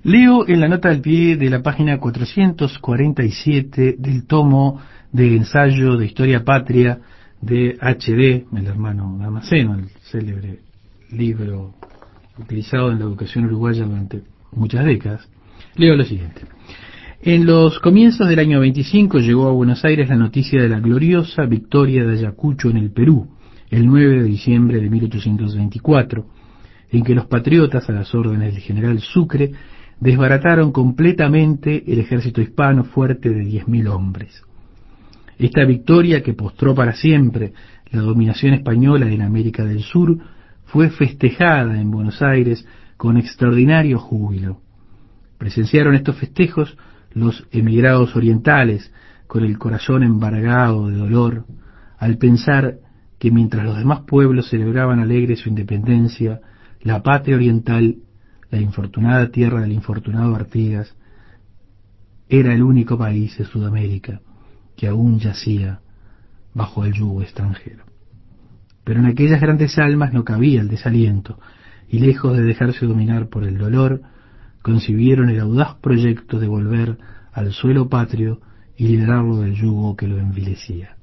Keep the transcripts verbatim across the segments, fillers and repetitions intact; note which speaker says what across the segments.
Speaker 1: Leo en la nota al pie de la página cuatrocientos cuarenta y siete del tomo de ensayo de Historia Patria de H D, el hermano Damasceno, el célebre libro utilizado en la educación uruguaya durante muchas décadas. Leo lo siguiente. En los comienzos del año veinticinco llegó a Buenos Aires la noticia de la gloriosa victoria de Ayacucho en el Perú, el nueve de diciembre de mil ochocientos veinticuatro, en que los patriotas, a las órdenes del general Sucre, desbarataron completamente el ejército hispano fuerte de diez mil hombres. Esta victoria, que postró para siempre la dominación española en América del Sur, fue festejada en Buenos Aires con extraordinario júbilo. Presenciaron estos festejos los emigrados orientales, con el corazón embargado de dolor, al pensar que mientras los demás pueblos celebraban alegres su independencia, la patria oriental, la infortunada tierra del infortunado Artigas, era el único país de Sudamérica que aún yacía bajo el yugo extranjero. Pero en aquellas grandes almas no cabía el desaliento, y lejos de dejarse dominar por el dolor, concibieron el audaz proyecto de volver al suelo patrio y liberarlo del yugo que lo envilecía.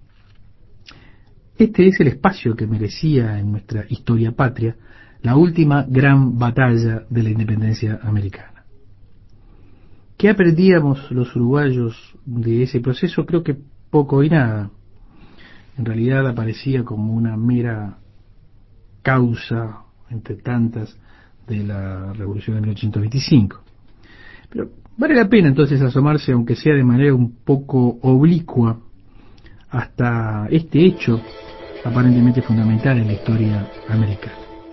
Speaker 1: Este es el espacio que merecía en nuestra historia patria la última gran batalla de la independencia americana. ¿Qué aprendíamos los uruguayos de ese proceso? Creo que poco y nada. En realidad aparecía como una mera causa entre tantas de la Revolución de mil ochocientos veinticinco. Pero vale la pena entonces asomarse, aunque sea de manera un poco oblicua, hasta este hecho aparentemente fundamental en la historia americana.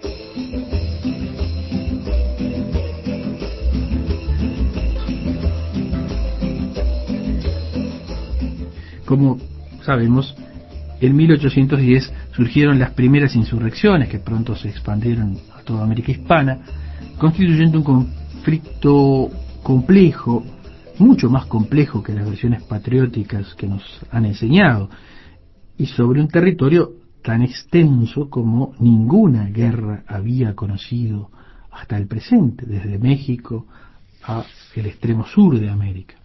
Speaker 1: Como sabemos, en mil ochocientos diez surgieron las primeras insurrecciones que pronto se expandieron a toda América hispana, constituyendo un conflicto complejo, mucho más complejo que las versiones patrióticas que nos han enseñado, y sobre un territorio tan extenso como ninguna guerra había conocido hasta el presente, desde México a el extremo sur de América.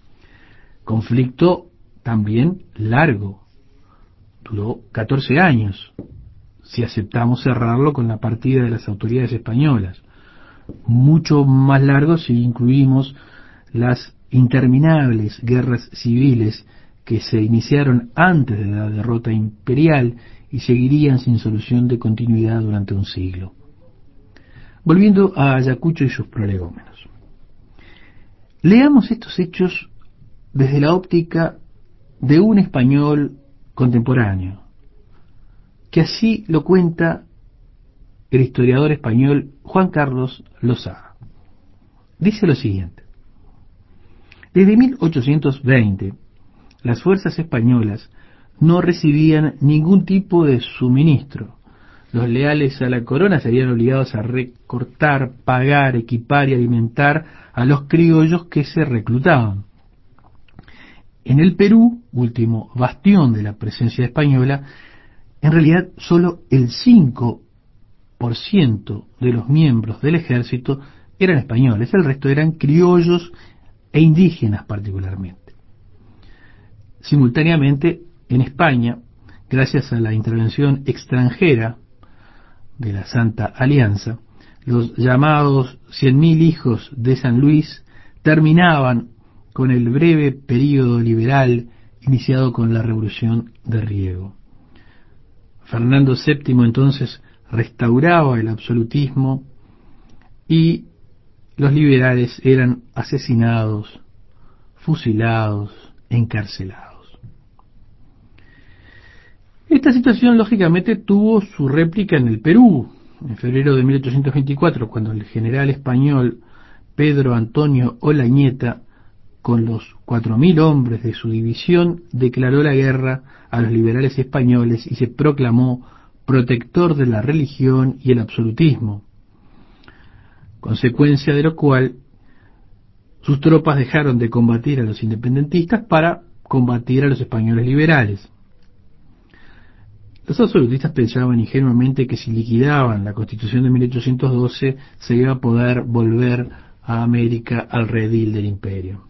Speaker 1: Conflicto también largo, duró catorce años, si aceptamos cerrarlo con la partida de las autoridades españolas, mucho más largo si incluimos las interminables guerras civiles que se iniciaron antes de la derrota imperial y seguirían sin solución de continuidad durante un siglo. Volviendo a Ayacucho y sus prolegómenos. Leamos estos hechos desde la óptica de un español contemporáneo, que así lo cuenta el historiador español Juan Carlos Lozada. Dice lo siguiente: desde mil ochocientos veinte, las fuerzas españolas no recibían ningún tipo de suministro. Los leales a la corona se habían obligados a recortar, pagar, equipar y alimentar a los criollos que se reclutaban. En el Perú, último bastión de la presencia española, en realidad solo el cinco por ciento de los miembros del ejército eran españoles, el resto eran criollos e indígenas particularmente. Simultáneamente, en España, gracias a la intervención extranjera de la Santa Alianza, los llamados cien mil hijos de San Luis terminaban con el breve período liberal iniciado con la Revolución de Riego. Fernando séptimo entonces restauraba el absolutismo y los liberales eran asesinados, fusilados, encarcelados. Esta situación lógicamente tuvo su réplica en el Perú. En febrero de mil ochocientos veinticuatro, cuando el general español Pedro Antonio Olañeta, con los cuatro mil hombres de su división, declaró la guerra a los liberales españoles y se proclamó protector de la religión y el absolutismo, consecuencia de lo cual sus tropas dejaron de combatir a los independentistas para combatir a los españoles liberales. Los absolutistas pensaban ingenuamente que si liquidaban la Constitución de mil ochocientos doce se iba a poder volver a América al redil del imperio.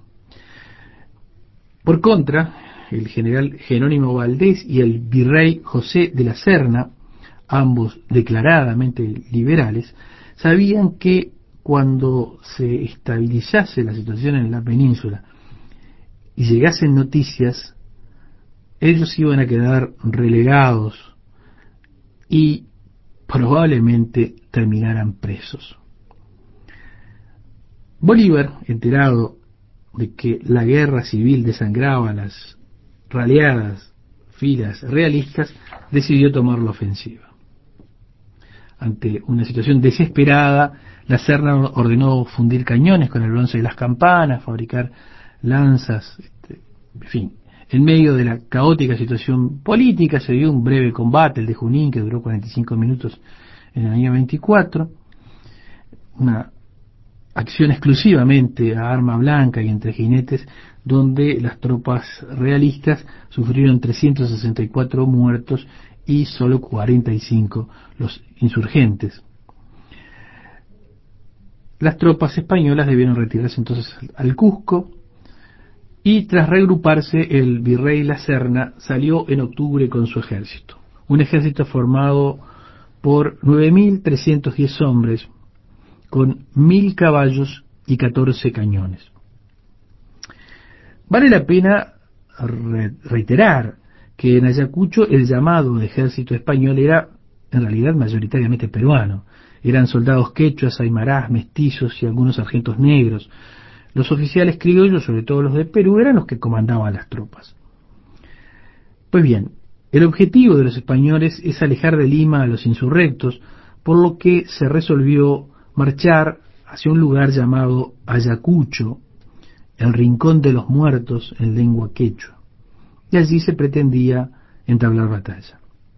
Speaker 1: Por contra, el general Jerónimo Valdés y el virrey José de la Serna, ambos declaradamente liberales, sabían que cuando se estabilizase la situación en la península y llegasen noticias, ellos iban a quedar relegados y probablemente terminaran presos. Bolívar, enterado de que la guerra civil desangraba las raleadas filas realistas, decidió tomar la ofensiva. Ante una situación desesperada, la Serna ordenó fundir cañones con el bronce de las campanas, fabricar lanzas, este, en fin. En medio de la caótica situación política se dio un breve combate, el de Junín, que duró cuarenta y cinco minutos en el año veinticuatro, una acción exclusivamente a arma blanca y entre jinetes, donde las tropas realistas sufrieron trescientos sesenta y cuatro muertos y solo cuarenta y cinco los insurgentes. Las tropas españolas debieron retirarse entonces al Cusco, y tras reagruparse el virrey La Serna salió en octubre con su ejército, un ejército formado por nueve mil trescientos diez hombres, con mil caballos y catorce cañones. Vale la pena re reiterar que en Ayacucho el llamado ejército español era en realidad mayoritariamente peruano. Eran soldados quechuas, aymarás, mestizos y algunos sargentos negros. Los oficiales criollos, sobre todo los de Perú, eran los que comandaban las tropas. Pues bien, el objetivo de los españoles es alejar de Lima a los insurrectos, por lo que se resolvió marchar hacia un lugar llamado Ayacucho, el rincón de los muertos en lengua quechua, y allí se pretendía entablar batalla.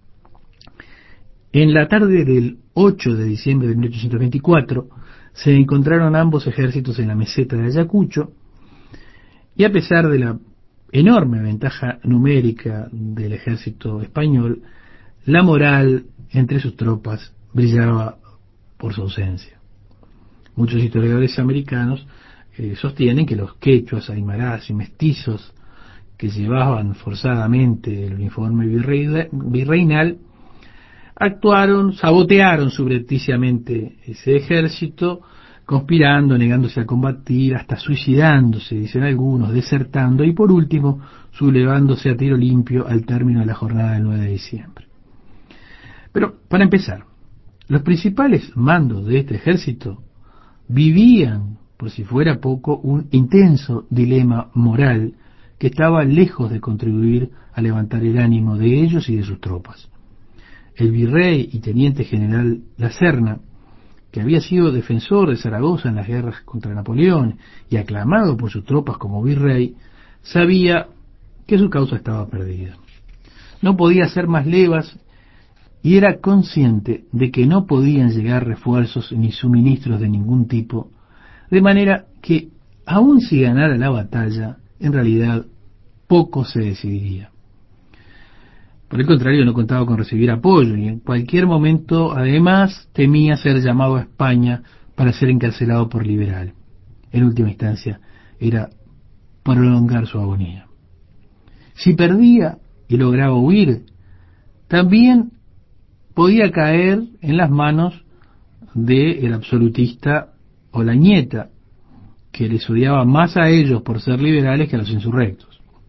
Speaker 1: En la tarde del ocho de diciembre de mil ochocientos veinticuatro se encontraron ambos ejércitos en la meseta de Ayacucho, y a pesar de la enorme ventaja numérica del ejército español, la moral entre sus tropas brillaba por su ausencia. Muchos historiadores americanos eh, sostienen que los quechuas, aymarás y mestizos que llevaban forzadamente el uniforme virrey, virreinal actuaron, sabotearon subrepticiamente ese ejército, conspirando, negándose a combatir, hasta suicidándose, dicen algunos, desertando y por último sublevándose a tiro limpio al término de la jornada del nueve de diciembre. Pero, para empezar, los principales mandos de este ejército vivían, por si fuera poco, un intenso dilema moral que estaba lejos de contribuir a levantar el ánimo de ellos y de sus tropas. El virrey y teniente general La Serna, que había sido defensor de Zaragoza en las guerras contra Napoleón y aclamado por sus tropas como virrey, sabía que su causa estaba perdida. No podía hacer más levas y era consciente de que no podían llegar refuerzos ni suministros de ningún tipo, de manera que, aun si ganara la batalla, en realidad poco se decidiría. Por el contrario, no contaba con recibir apoyo y en cualquier momento, además, temía ser llamado a España para ser encarcelado por liberal. En última instancia, era prolongar su agonía. Si perdía y lograba huir, también podía caer en las manos del absolutista Olañeta, que les odiaba más a ellos por ser liberales que a los insurrectos.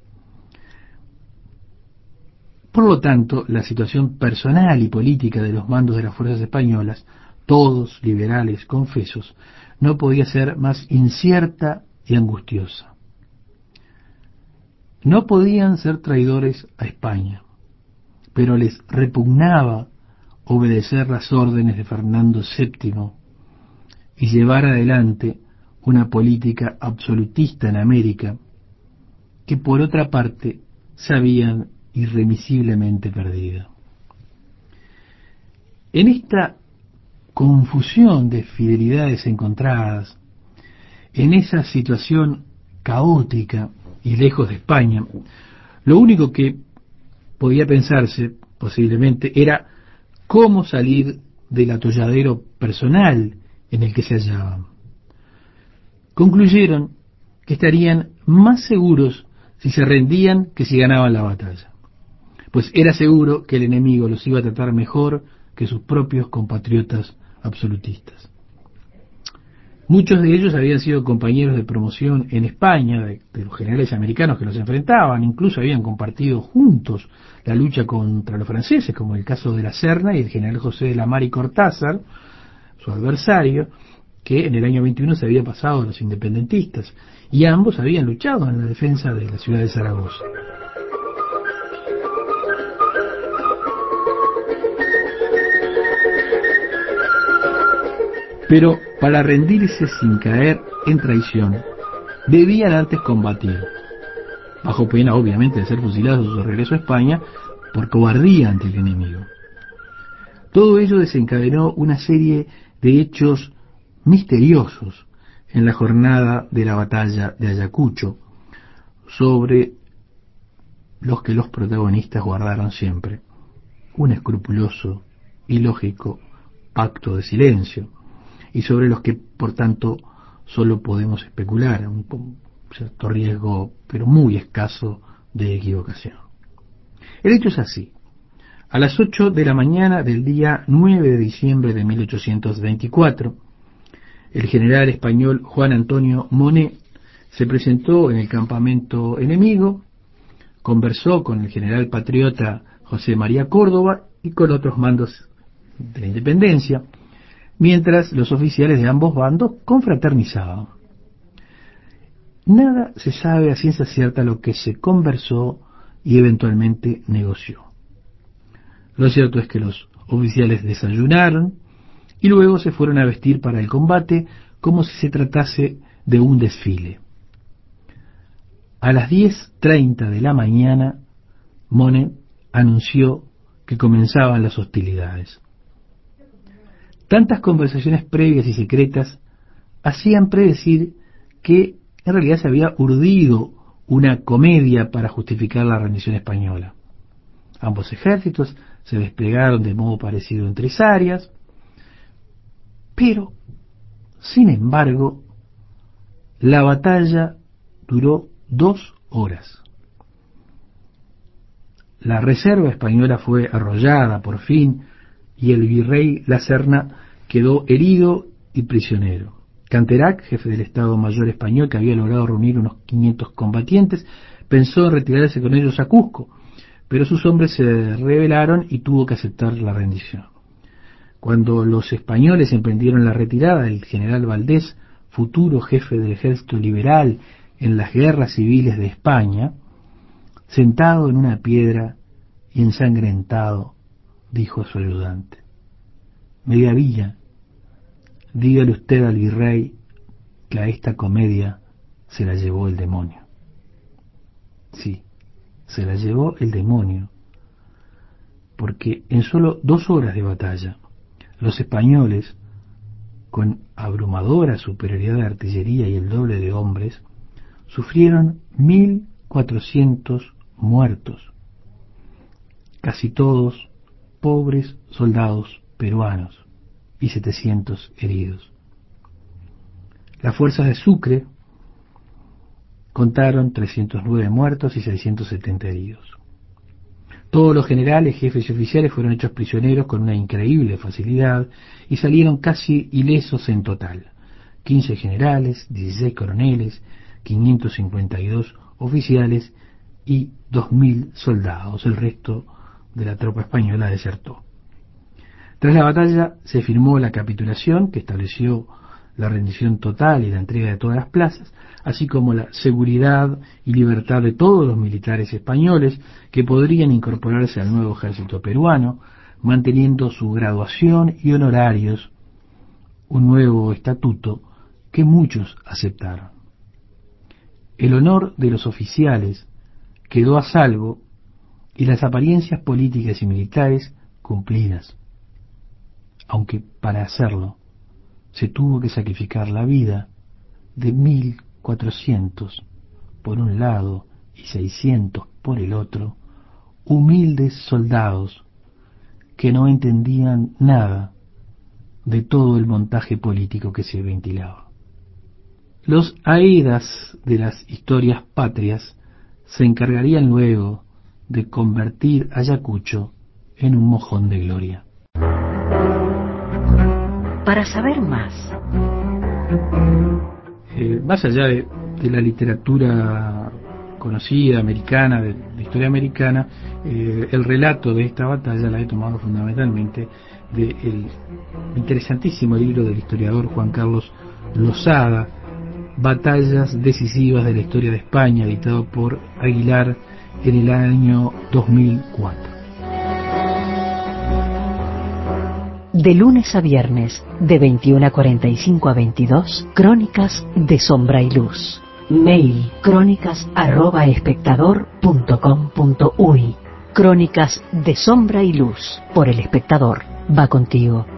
Speaker 1: Por lo tanto, la situación personal y política de los mandos de las fuerzas españolas, todos liberales confesos, no podía ser más incierta y angustiosa. No podían ser traidores a España, pero les repugnaba obedecer las órdenes de Fernando séptimo y llevar adelante una política absolutista en América, que por otra parte sabían irremisiblemente perdida. En esta confusión de fidelidades encontradas, en esa situación caótica y lejos de España, lo único que podía pensarse posiblemente era cómo salir del atolladero personal en el que se hallaban. concluyeron que estarían más seguros si se rendían que si ganaban la batalla, pues era seguro que el enemigo los iba a tratar mejor que sus propios compatriotas absolutistas. Muchos de ellos habían sido compañeros de promoción en España, de, de los generales americanos que los enfrentaban, incluso habían compartido juntos la lucha contra los franceses, como el caso de la Serna y el general José de la Mar y Cortázar, su adversario, que en el año veintiuno se había pasado a los independentistas, y ambos habían luchado en la defensa de la ciudad de Zaragoza. Pero para rendirse sin caer en traición, debían antes combatir, bajo pena obviamente de ser fusilados a su regreso a España por cobardía ante el enemigo. Todo ello desencadenó una serie de hechos misteriosos en la jornada de la batalla de Ayacucho, sobre los que los protagonistas guardaron siempre un escrupuloso y lógico pacto de silencio, y sobre los que, por tanto, solo podemos especular, un cierto riesgo, pero muy escaso, de equivocación. El hecho es así. A las ocho de la mañana del día nueve de diciembre de mil ochocientos veinticuatro, el general español Juan Antonio Monet se presentó en el campamento enemigo, conversó con el general patriota José María Córdoba y con otros mandos de la independencia, mientras los oficiales de ambos bandos confraternizaban. Nada se sabe a ciencia cierta lo que se conversó y eventualmente negoció. Lo cierto es que los oficiales desayunaron y luego se fueron a vestir para el combate como si se tratase de un desfile. A las diez treinta de la mañana, Monet anunció que comenzaban las hostilidades. Tantas conversaciones previas y secretas hacían predecir que en realidad se había urdido una comedia para justificar la rendición española. Ambos ejércitos se desplegaron de modo parecido en tres áreas, pero, sin embargo, la batalla duró dos horas. La reserva española fue arrollada por fin y el virrey La Serna quedó herido y prisionero. Canterac, jefe del Estado Mayor español, que había logrado reunir unos quinientos combatientes, pensó en retirarse con ellos a Cusco, pero sus hombres se rebelaron y tuvo que aceptar la rendición. Cuando los españoles emprendieron la retirada, el general Valdés, futuro jefe del ejército liberal en las guerras civiles de España, sentado en una piedra y ensangrentado, dijo a su ayudante: Mediavilla, dígale usted al virrey que a esta comedia se la llevó el demonio. Sí, se la llevó el demonio, porque en solo dos horas de batalla, los españoles, con abrumadora superioridad de artillería y el doble de hombres, sufrieron mil cuatrocientos muertos, casi todos pobres soldados peruanos, y setecientos heridos. Las fuerzas de Sucre contaron trescientos nueve muertos y seiscientos setenta heridos. Todos los generales, jefes y oficiales fueron hechos prisioneros con una increíble facilidad y salieron casi ilesos en total. quince generales, dieciséis coroneles, quinientos cincuenta y dos oficiales y dos mil soldados. El resto de la tropa española desertó. Tras la batalla se firmó la capitulación, que estableció la rendición total y la entrega de todas las plazas, así como la seguridad y libertad de todos los militares españoles que podrían incorporarse al nuevo ejército peruano, manteniendo su graduación y honorarios, un nuevo estatuto que muchos aceptaron. El honor de los oficiales quedó a salvo y las apariencias políticas y militares cumplidas, aunque para hacerlo se tuvo que sacrificar la vida de mil cuatrocientos por un lado y seiscientos por el otro, humildes soldados que no entendían nada de todo el montaje político que se ventilaba. Los aedas de las historias patrias se encargarían luego de convertir Ayacucho en un mojón de gloria.
Speaker 2: Para saber más,
Speaker 1: eh, más allá de, de la literatura conocida, americana, de, de historia americana, eh, el relato de esta batalla la he tomado fundamentalmente del interesantísimo libro del historiador Juan Carlos Lozada, Batallas decisivas de la historia de España, editado por Aguilar en el año dos mil cuatro.
Speaker 2: de lunes a viernes, de veintiuna cuarenta y cinco a veintidós, Crónicas de Sombra y Luz. Mail crónicas arroba espectador punto com punto uy. Crónicas de Sombra y Luz, por El Espectador. Va contigo.